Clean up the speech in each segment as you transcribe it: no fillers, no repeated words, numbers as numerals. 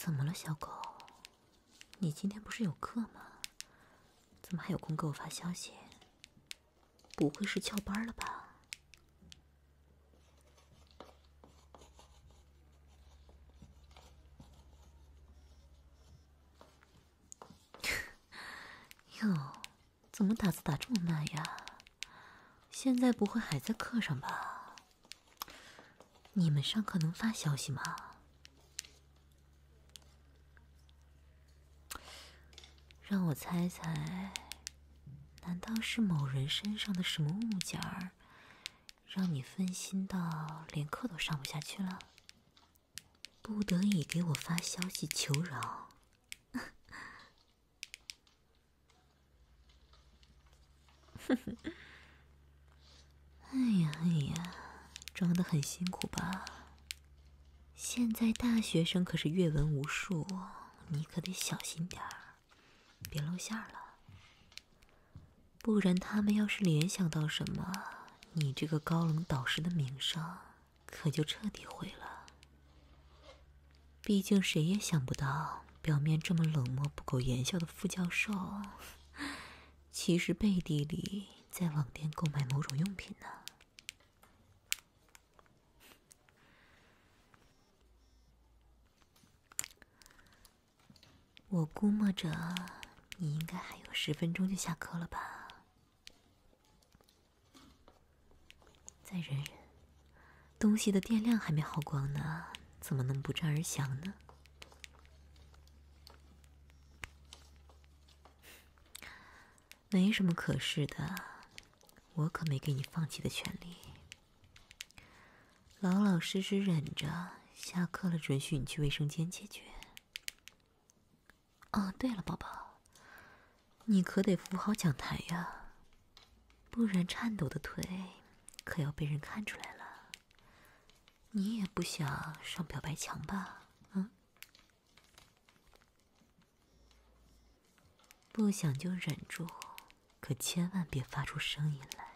怎么了，小狗？你今天不是有课吗？怎么还有空给我发消息？不会是翘班了吧？哟，怎么打字打这么慢呀？现在不会还在课上吧？你们上课能发消息吗？让我猜猜，难道是某人身上的什么物件儿，让你分心到连课都上不下去了？不得已给我发消息求饶。哎呀，装得很辛苦吧？现在大学生可是阅文无数，你可得小心点儿，别露馅了。不然他们要是联想到什么，你这个高冷导师的名声可就彻底毁了。毕竟谁也想不到，表面这么冷漠不苟言笑的副教授，其实背地里在网店购买某种用品呢。我估摸着你应该还有10分钟就下课了吧？再忍忍，东西的电量还没耗光呢，怎么能不战而降呢？没什么可是的，我可没给你放弃的权利。老老实实忍着，下课了准许你去卫生间解决。哦，对了，宝宝，你可得扶好讲台呀，不然颤抖的腿可要被人看出来了。你也不想上表白墙吧？嗯？不想就忍住，可千万别发出声音来。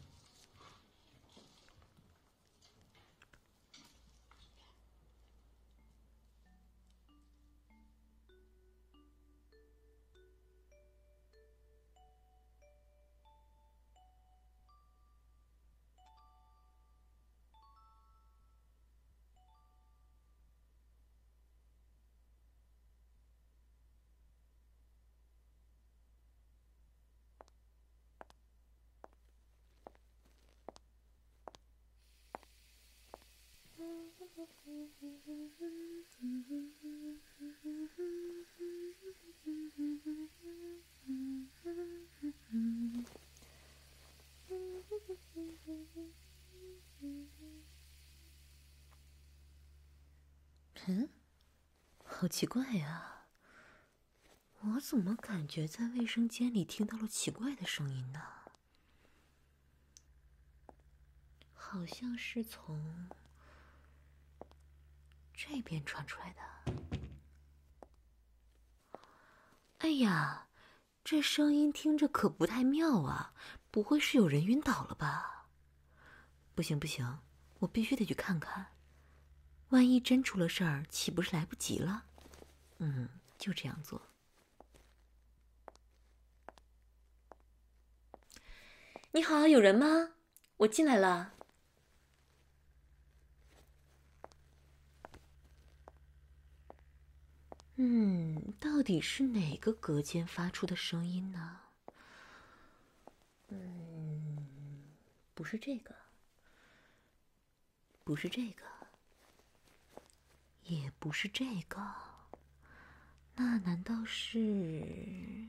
嗯，好奇怪呀，我怎么感觉在卫生间里听到了奇怪的声音呢？好像是从这边传出来的。哎呀，这声音听着可不太妙啊，不会是有人晕倒了吧？不行不行，我必须得去看看，万一真出了事儿，岂不是来不及了？就这样做。你好，有人吗？我进来了。到底是哪个隔间发出的声音呢？不是这个，不是这个，也不是这个，那难道是……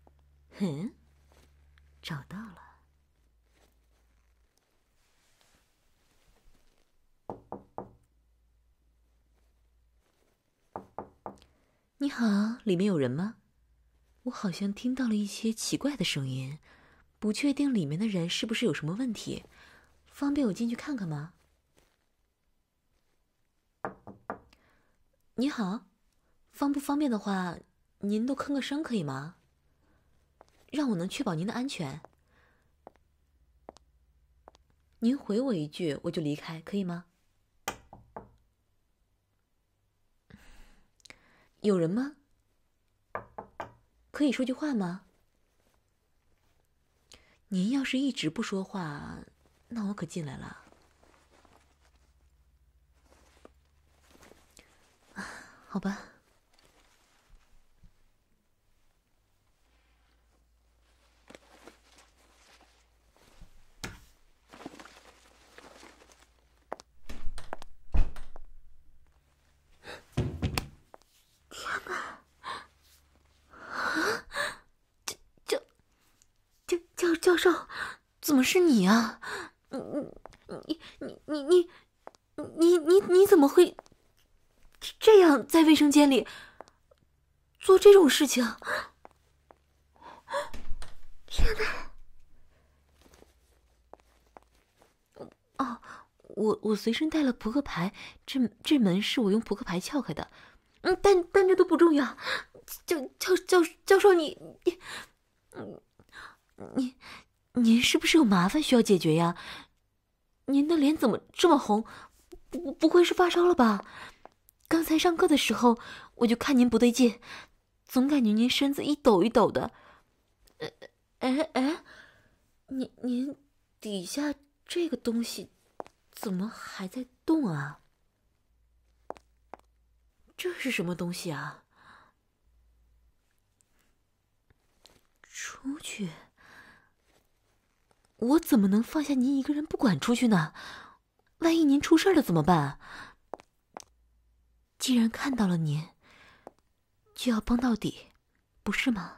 找到了。你好，里面有人吗？我好像听到了一些奇怪的声音，不确定里面的人是不是有什么问题，方便我进去看看吗？你好，方不方便的话，您都吭个声可以吗？让我能确保您的安全。您回我一句，我就离开，可以吗？ 有人吗？可以说句话吗？您要是一直不说话，那我可进来了。好吧。天哪！教授，怎么是你啊？你怎么会这样在卫生间里做这种事情？天哪！哦，我随身带了扑克牌，这门是我用扑克牌撬开的。但这都不重要。教授，您是不是有麻烦需要解决呀？您的脸怎么这么红？不会是发烧了吧？刚才上课的时候我就看您不对劲，总感觉您身子一抖一抖的。您底下这个东西怎么还在动啊？这是什么东西啊？出去？我怎么能放下您一个人不管出去呢？万一您出事了怎么办？既然看到了您，就要帮到底，不是吗？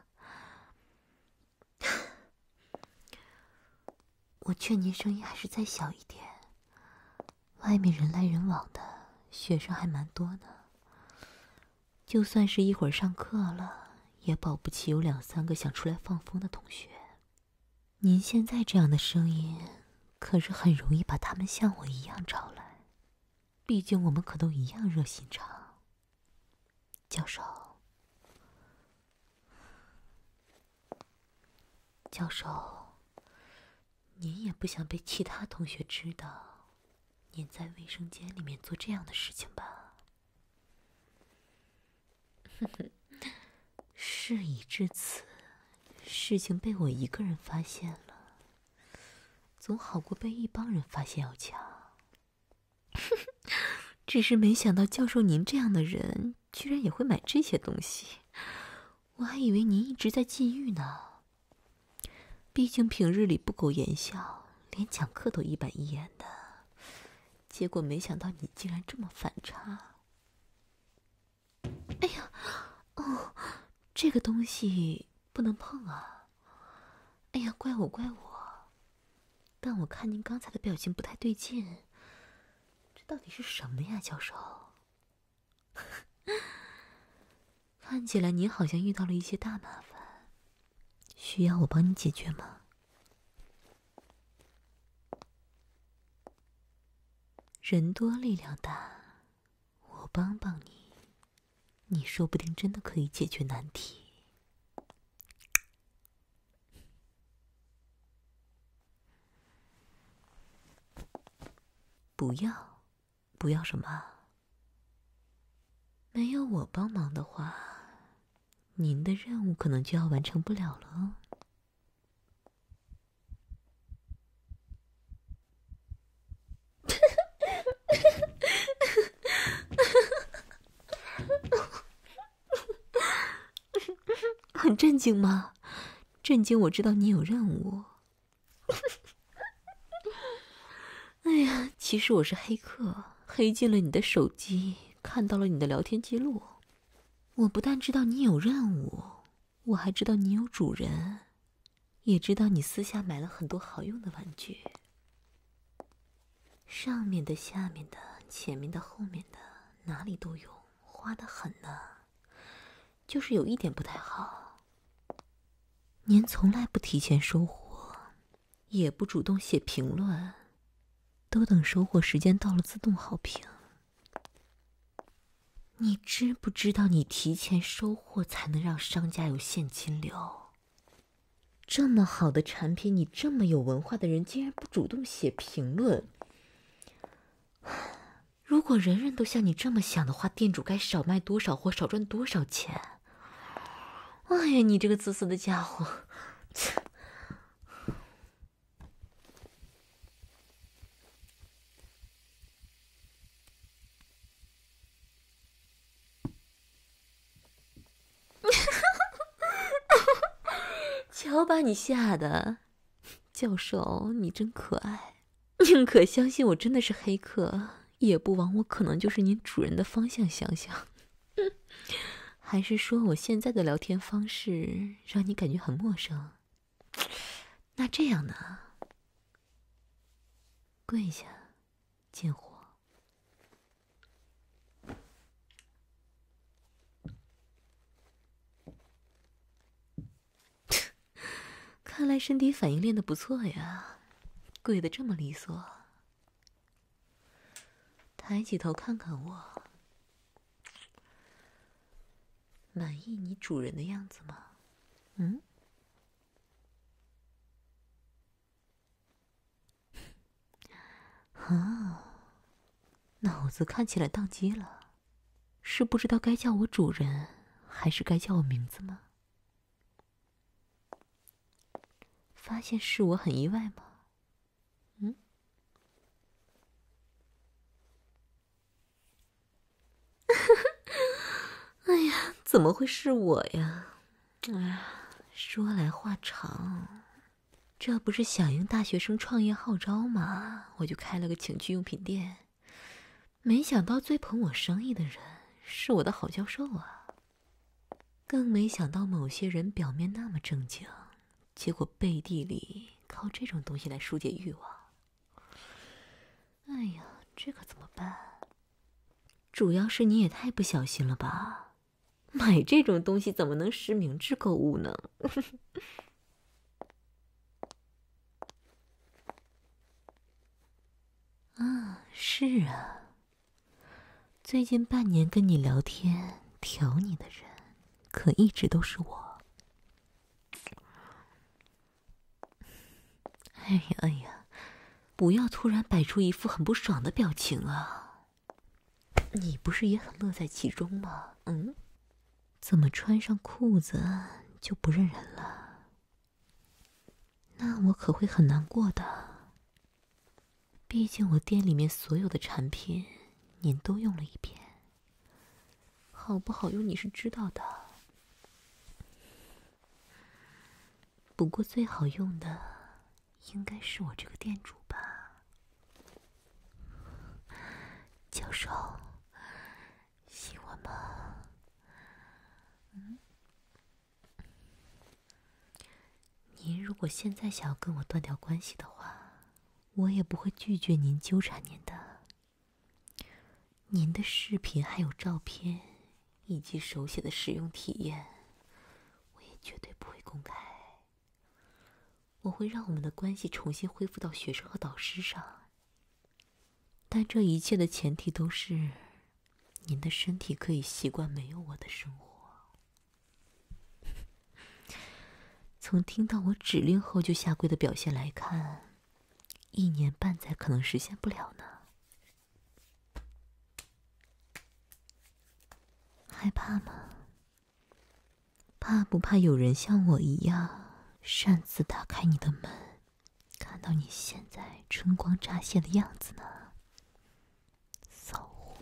我劝您声音还是再小一点，外面人来人往的，学生还蛮多的。就算是一会儿上课了，也保不齐有2、3个想出来放风的同学。您现在这样的声音，可是很容易把他们像我一样招来。毕竟我们可都一样热心肠。教授，您也不想被其他同学知道，您在卫生间里面做这样的事情吧？事已至此，事情被我一个人发现了，总好过被一帮人发现要强。只是没想到教授您这样的人居然也会买这些东西，我还以为您一直在禁欲呢。毕竟平日里不苟言笑，连讲课都一板一眼的，结果没想到你竟然这么反差。哎呀，哦，这个东西不能碰啊！哎呀，怪我。但我看您刚才的表情不太对劲，这到底是什么呀，教授？看起来您好像遇到了一些大麻烦，需要我帮你解决吗？人多力量大，我帮帮你，你说不定真的可以解决难题。不要什么？没有我帮忙的话，您的任务可能就要完成不了了哦。很震惊吗？震惊，我知道你有任务。哎呀，其实我是黑客，黑进了你的手机，看到了你的聊天记录。我不但知道你有任务，我还知道你有主人，也知道你私下买了很多好用的玩具，上面的、下面的、前面的、后面的，哪里都有，花得很呢。就是有一点不太好，您从来不提前收货，也不主动写评论，都等收货时间到了自动好评。你知不知道你提前收货才能让商家有现金流？这么好的产品，你这么有文化的人竟然不主动写评论， 如果人人都像你这么想的话，店主该少卖多少货，少赚多少钱？哎呀，你这个自私的家伙！瞧把你吓的，教授，你真可爱。宁可相信我真的是黑客，也不往我可能就是您主人的方向想想。还是说我现在的聊天方式让你感觉很陌生？那这样呢？跪下，贱货。看来身体反应练得不错呀，跪得这么利索。抬起头看看我，满意你主人的样子吗？嗯？啊，脑子看起来宕机了，是不知道该叫我主人，还是该叫我名字吗？发现是我很意外吗？嗯？哎呀，怎么会是我呀？哎呀，说来话长，这不是响应大学生创业号召吗？我就开了个情趣用品店，没想到最捧我生意的人是我的好教授啊！更没想到某些人表面那么正经，结果背地里靠这种东西来疏解欲望。哎呀，这可怎么办？主要是你也太不小心了吧！买这种东西怎么能实名制购物呢？啊，是啊，最近半年跟你聊天挑你的人，可一直都是我。哎呀哎呀，不要突然摆出一副很不爽的表情啊！你不是也很乐在其中吗？嗯？怎么穿上裤子就不认人了？那我可会很难过的。毕竟我店里面所有的产品，您都用了一遍，好不好用你是知道的。不过最好用的，应该是我这个店主吧。教授，喜欢吗？嗯？您如果现在想要跟我断掉关系的话，我也不会拒绝您纠缠您的。您的视频还有照片，以及手写的使用体验，我也绝对不会公开。我会让我们的关系重新恢复到学生和导师上，但这一切的前提都是您的身体可以习惯没有我的生活。从听到我指令后就下跪的表现来看，1年半载可能实现不了呢。害怕吗？怕不怕有人像我一样擅自打开你的门，看到你现在春光乍泄的样子呢？骚货！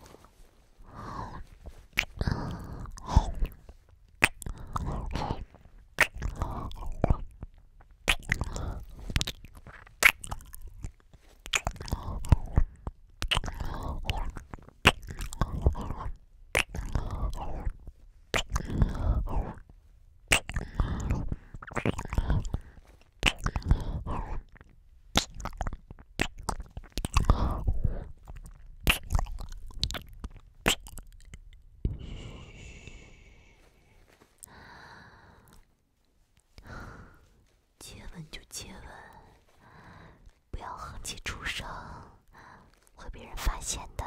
接吻就接吻，不要横起出声，会被人发现的。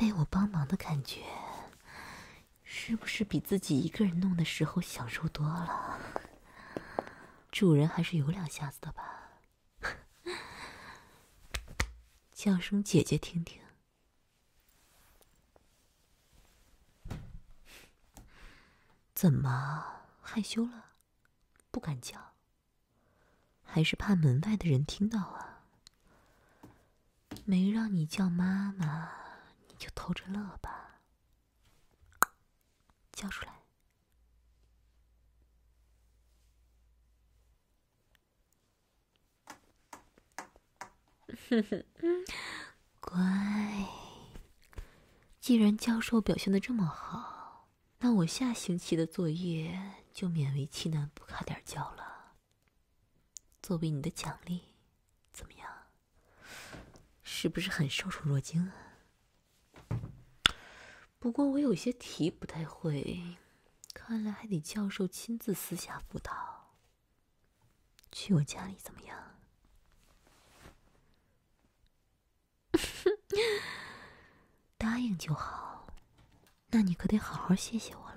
没我帮忙的感觉，是不是比自己一个人弄的时候享受多了？主人还是有两下子的吧？叫声姐姐听听。怎么害羞了？不敢叫？还是怕门外的人听到啊？没让你叫妈妈，你就偷着乐吧。叫出来。乖。既然教授表现得这么好，那我下星期的作业就勉为其难不卡点交了。作为你的奖励，怎么样？是不是很受宠若惊啊？不过我有些题不太会，看来还得教授亲自私下辅导。去我家里怎么样？答应就好，那你可得好好谢谢我